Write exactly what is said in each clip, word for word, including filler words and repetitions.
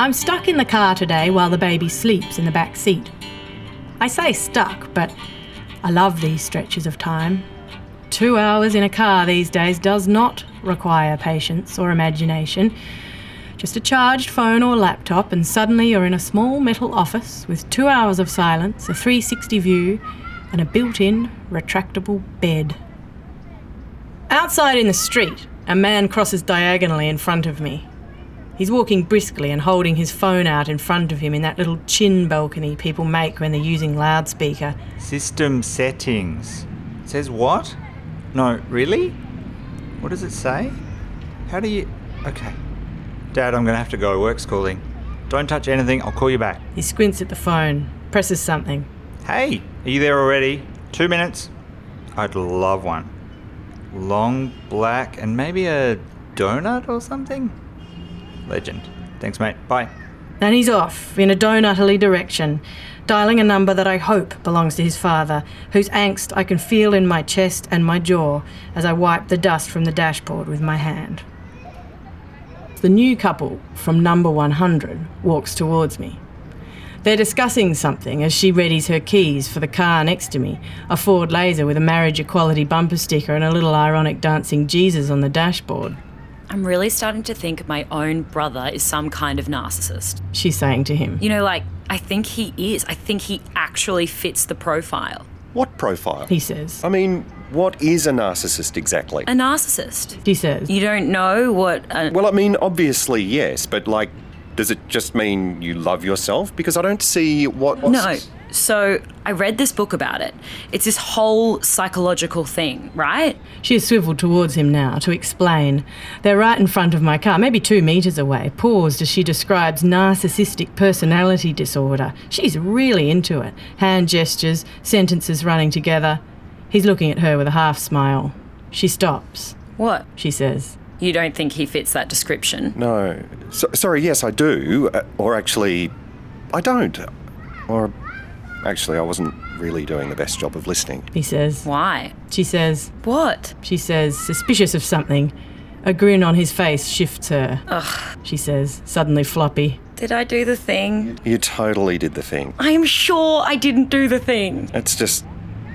I'm stuck in the car today while the baby sleeps in the back seat. I say stuck, but I love these stretches of time. Two hours in a car these days does not require patience or imagination. Just a charged phone or laptop and suddenly you're in a small metal office with two hours of silence, a three sixty view and a built-in retractable bed. Outside in the street, a man crosses diagonally in front of me. He's walking briskly and holding his phone out in front of him in that little chin balcony people make when they're using loudspeaker. System settings. It says what? No, really? What does it say? How do you... Okay. Dad, I'm going to have to go. Work's calling. Don't touch anything. I'll call you back. He squints at the phone, presses something. Hey, are you there already? Two minutes? I'd love one. Long, black, and maybe a donut or something? Legend. Thanks, mate. Bye. And he's off in a donutly direction, dialing a number that I hope belongs to his father, whose angst I can feel in my chest and my jaw as I wipe the dust from the dashboard with my hand. The new couple from number one hundred walks towards me. They're discussing something as she readies her keys for the car next to me, a Ford Laser with a marriage equality bumper sticker and a little ironic dancing Jesus on the dashboard. I'm really starting to think my own brother is some kind of narcissist. She's saying to him. You know, like, I think he is. I think he actually fits the profile. What profile? He says. I mean, what is a narcissist exactly? A narcissist. She says. You don't know what a... Well, I mean, obviously, yes, but, like, does it just mean you love yourself? Because I don't see what... No. So I read this book about it. It's this whole psychological thing, right? She has swiveled towards him now to explain. They're right in front of my car, maybe two metres away, paused as she describes narcissistic personality disorder. She's really into it. Hand gestures, sentences running together. He's looking at her with a half smile. She stops. What? She says. You don't think he fits that description? No. So, sorry, yes, I do. Uh, or actually, I don't. Or... Actually, I wasn't really doing the best job of listening. He says. Why? She says. What? She says, suspicious of something. A grin on his face shifts her. Ugh. She says, suddenly floppy. Did I do the thing? You totally did the thing. I am sure I didn't do the thing. It's just...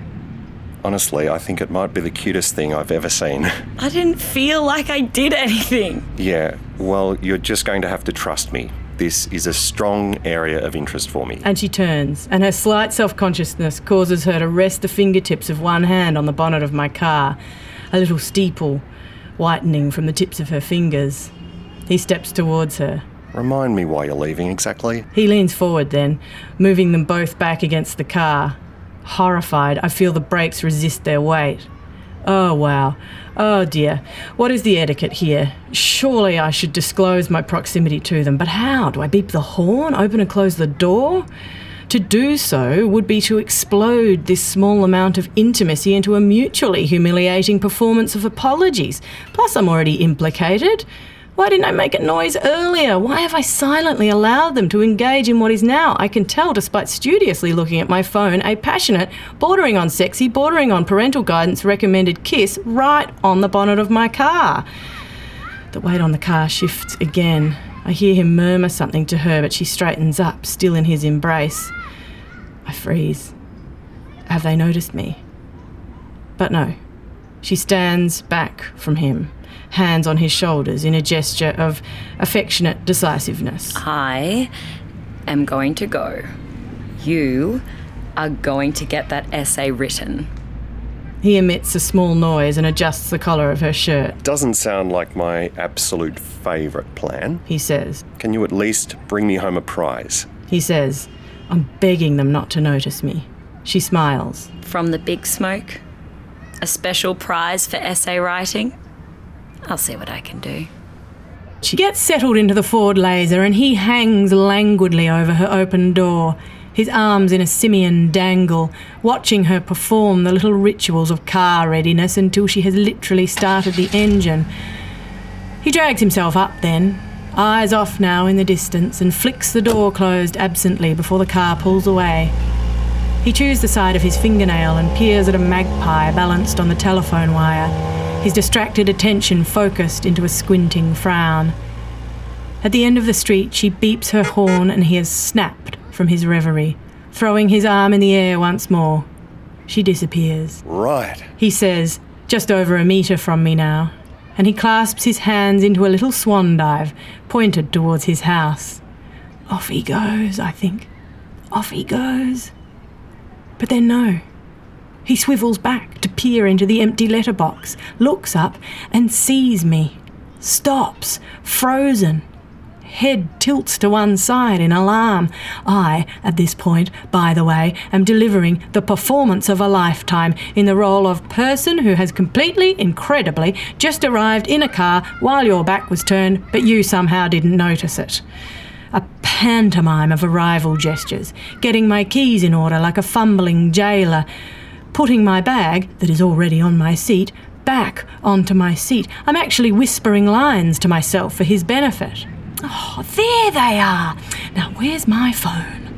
Honestly, I think it might be the cutest thing I've ever seen. I didn't feel like I did anything. Yeah, well, you're just going to have to trust me. This is a strong area of interest for me. And she turns, and her slight self-consciousness causes her to rest the fingertips of one hand on the bonnet of my car, a little steeple whitening from the tips of her fingers. He steps towards her. Remind me why you're leaving exactly. He leans forward then, moving them both back against the car. Horrified, I feel the brakes resist their weight. Oh, wow. Oh, dear. What is the etiquette here? Surely I should disclose my proximity to them, but how? Do I beep the horn, open and close the door? To do so would be to explode this small amount of intimacy into a mutually humiliating performance of apologies. Plus, I'm already implicated. Why didn't I make a noise earlier? Why have I silently allowed them to engage in what is now, I can tell despite studiously looking at my phone, a passionate, bordering on sexy, bordering on parental guidance recommended kiss right on the bonnet of my car? The weight on the car shifts again. I hear him murmur something to her, but she straightens up, still in his embrace. I freeze. Have they noticed me? But no. She stands back from him, hands on his shoulders in a gesture of affectionate decisiveness. I am going to go. You are going to get that essay written. He emits a small noise and adjusts the collar of her shirt. Doesn't sound like my absolute favourite plan. He says. Can you at least bring me home a prize? He says. I'm begging them not to notice me. She smiles. From the big smoke? A special prize for essay writing? I'll see what I can do. She gets settled into the Ford Laser and he hangs languidly over her open door, his arms in a simian dangle, watching her perform the little rituals of car readiness until she has literally started the engine. He drags himself up then, eyes off now in the distance, and flicks the door closed absently before the car pulls away. He chews the side of his fingernail and peers at a magpie balanced on the telephone wire, his distracted attention focused into a squinting frown. At the end of the street, she beeps her horn and he has snapped from his reverie, throwing his arm in the air once more. She disappears. Right. He says, just over a metre from me now, and he clasps his hands into a little swan dive, pointed towards his house. Off he goes, I think. Off he goes. But then no. He swivels back to peer into the empty letterbox, looks up and sees me. Stops, frozen. Head tilts to one side in alarm. I, at this point, by the way, am delivering the performance of a lifetime in the role of person who has completely, incredibly, just arrived in a car while your back was turned, but you somehow didn't notice it. A pantomime of arrival gestures, getting my keys in order like a fumbling jailer, putting my bag, that is already on my seat, back onto my seat. I'm actually whispering lines to myself for his benefit. Oh, there they are. Now, where's my phone?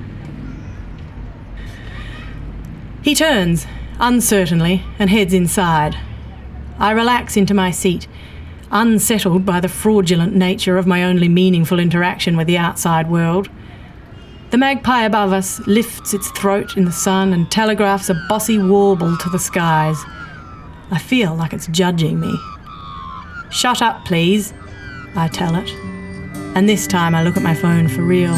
He turns, uncertainly, and heads inside. I relax into my seat, unsettled by the fraudulent nature of my only meaningful interaction with the outside world. The magpie above us lifts its throat in the sun and telegraphs a bossy warble to the skies. I feel like it's judging me. Shut up, please, I tell it. And this time I look at my phone for real.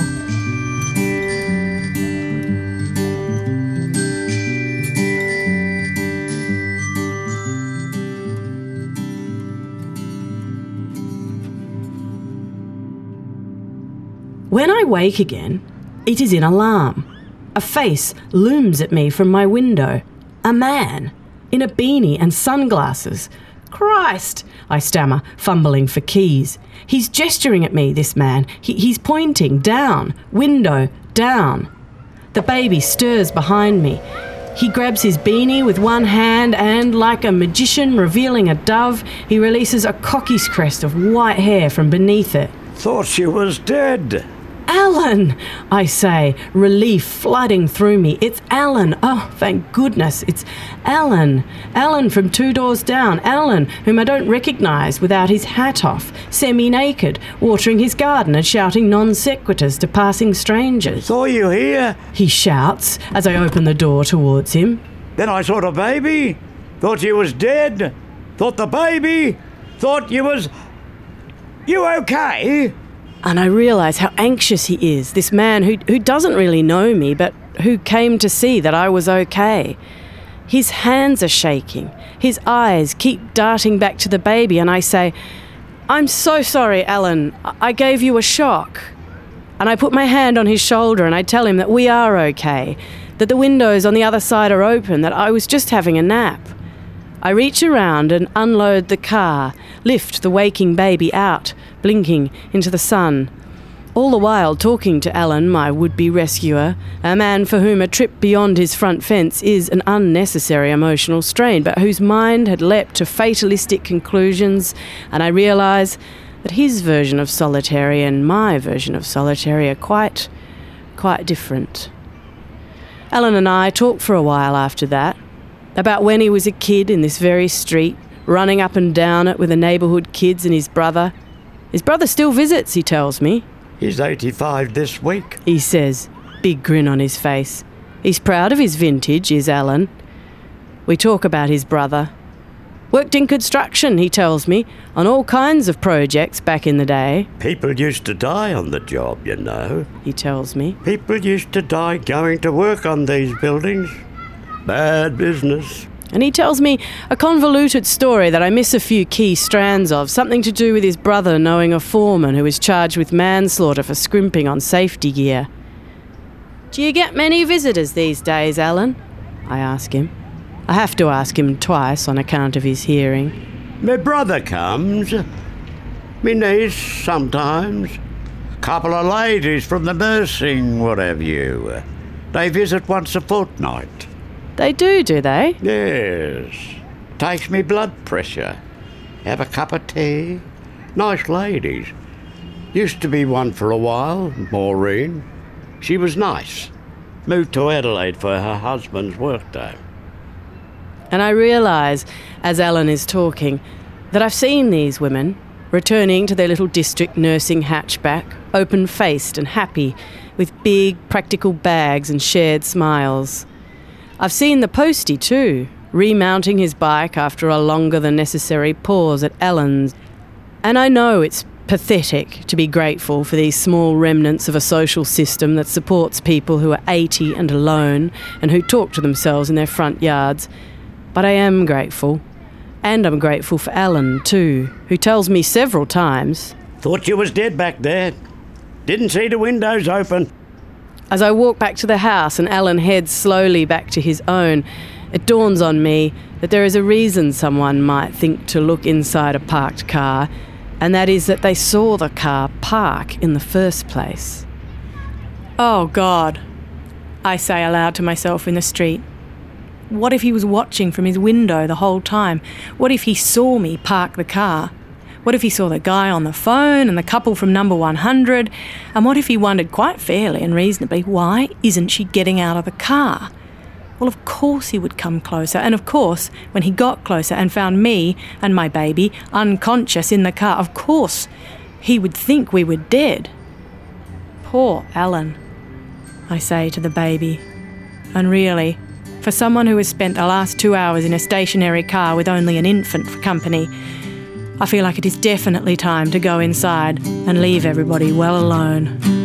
When I wake again, it is in alarm. A face looms at me from my window. A man, in a beanie and sunglasses. Christ, I stammer, fumbling for keys. He's gesturing at me, this man. He, he's pointing down, window, down. The baby stirs behind me. He grabs his beanie with one hand and, like a magician revealing a dove, he releases a cockie's crest of white hair from beneath it. Thought she was dead. Alan, I say, relief flooding through me. It's Alan. Oh, thank goodness, it's Alan. Alan from two doors down. Alan, whom I don't recognise without his hat off, semi-naked, watering his garden and shouting non-sequiturs to passing strangers. Saw you here. He shouts as I open the door towards him. Then I saw the baby. Thought you was dead. Thought the baby. Thought you was... You okay? And I realise how anxious he is, this man who, who doesn't really know me, but who came to see that I was okay. His hands are shaking. His eyes keep darting back to the baby, and I say, I'm so sorry, Alan. I gave you a shock. And I put my hand on his shoulder and I tell him that we are okay, that the windows on the other side are open, that I was just having a nap. I reach around and unload the car, lift the waking baby out, blinking into the sun. All the while talking to Alan, my would-be rescuer, a man for whom a trip beyond his front fence is an unnecessary emotional strain, but whose mind had leapt to fatalistic conclusions, and I realise that his version of solitary and my version of solitary are quite, quite different. Alan and I talked for a while after that, about when he was a kid in this very street, running up and down it with the neighbourhood kids and his brother. His brother still visits, he tells me. He's eighty-five this week, he says, big grin on his face. He's proud of his vintage, is Alan. We talk about his brother. Worked in construction, he tells me, on all kinds of projects back in the day. People used to die on the job, you know. He tells me. People used to die going to work on these buildings. Bad business. And he tells me a convoluted story that I miss a few key strands of, something to do with his brother knowing a foreman who is charged with manslaughter for scrimping on safety gear. Do you get many visitors these days, Alan? I ask him. I have to ask him twice on account of his hearing. My brother comes. Me niece sometimes. Couple of ladies from the nursing, what have you. They visit once a fortnight. They do, do they? Yes. Takes me blood pressure. Have a cup of tea. Nice ladies. Used to be one for a while, Maureen. She was nice. Moved to Adelaide for her husband's workday. And I realise, as Alan is talking, that I've seen these women, returning to their little district nursing hatchback, open-faced and happy, with big practical bags and shared smiles. I've seen the postie too, remounting his bike after a longer than necessary pause at Ellen's. And I know it's pathetic to be grateful for these small remnants of a social system that supports people who are eighty and alone and who talk to themselves in their front yards. But I am grateful. And I'm grateful for Ellen too, who tells me several times, Thought you was dead back there. Didn't see the windows open. As I walk back to the house and Alan heads slowly back to his own, it dawns on me that there is a reason someone might think to look inside a parked car, and that is that they saw the car park in the first place. Oh God, I say aloud to myself in the street. What if he was watching from his window the whole time? What if he saw me park the car? What if he saw the guy on the phone and the couple from number one hundred? And what if he wondered quite fairly and reasonably, why isn't she getting out of the car? Well, of course he would come closer. And of course, when he got closer and found me and my baby unconscious in the car, of course he would think we were dead. Poor Alan, I say to the baby. And really, for someone who has spent the last two hours in a stationary car with only an infant for company, I feel like it is definitely time to go inside and leave everybody well alone.